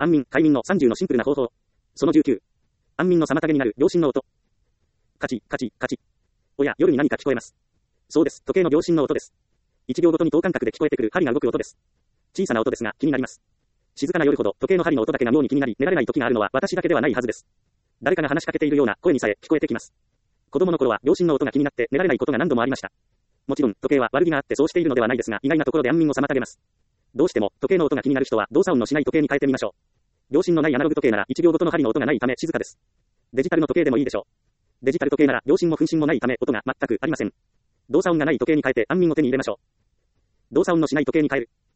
安眠、快眠の30のシンプルな方法。その19。安眠の妨げになる秒針の音。カチ、カチ、カチ。おや、夜に何か聞こえます。そうです。時計の秒針の音です。1秒ごとに等間隔で聞こえてくる針が動く音です。小さな音ですが気になります。静かな夜ほど時計の針の音だけが妙に気になり寝られない時があるのは私だけではないはずです。誰かが話しかけているような声にさえ聞こえてきます。子供の頃は秒針の音が気になって寝られないことが何度もありました。もちろん時計は悪気があってそうしているのではないですが意外なところで安眠を妨げます。どうしても時計の音が気になる人は動作音のしない時計に変えてみましょう。秒針のないアナログ時計なら1秒ごとの針の音がないため静かです。デジタルの時計でもいいでしょう。デジタル時計なら秒針も分針もないため音が全くありません。動作音がない時計に変えて安眠を手に入れましょう。動作音のしない時計に変える。